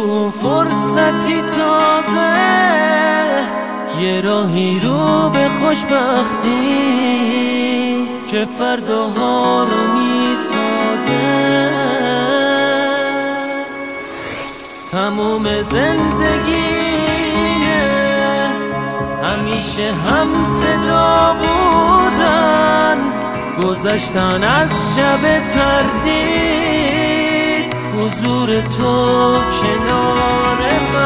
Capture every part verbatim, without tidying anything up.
تو فرصتی تازه، یه راهی رو به خوشبختی که فرداها رو میسازه. تموم زندگینه همیشه هم صدا بودن، گذشتن از شب تردید، حضور تو کنار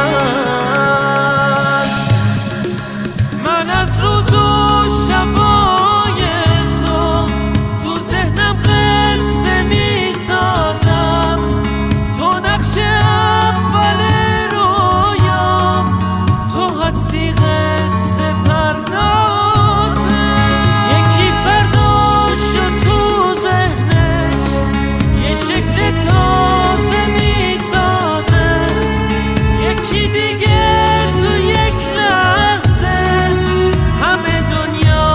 من. من از روز و شبای تو تو ذهنم قصه میسازم، تو نقش اول رویام، تو هستی قصه پردازه. یکی فرداشو تو ذهنش یه شکل تازه میسازه، یکی دیگه تو یک لحظه همه دنیا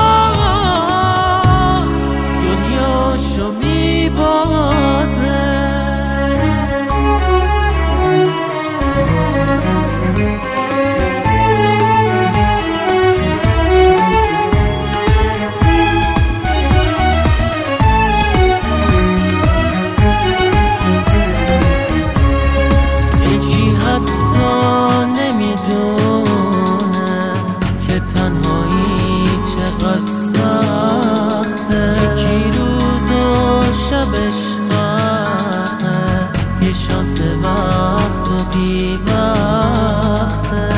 دنیاشو میبازه. تنهایی چقدر سخته، یکی روز و شبش غرقه، یه شانس وقت و بی وقته.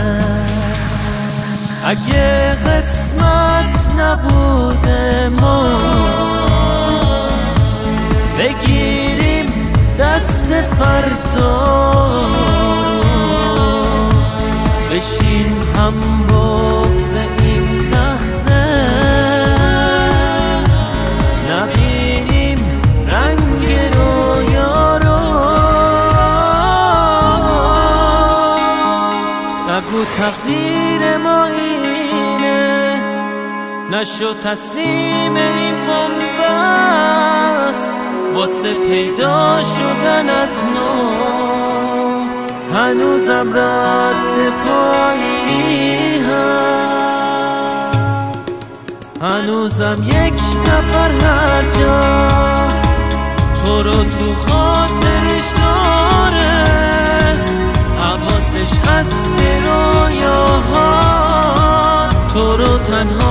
اگه قسمت نبوده ما بگیریم دست فردا رو، بشین هم بغض این لحظه، نبینیم رنگ رویا رو. نگو تقدیر ما اینه، نشو تسلیم این بنبست، واسه پیدا شدن از نو هنوزم رد پایی هست، هنوزم یک نفر هر جا تو رو تو خاطرش داره، حواسش هست به رویاها، تو رو تنها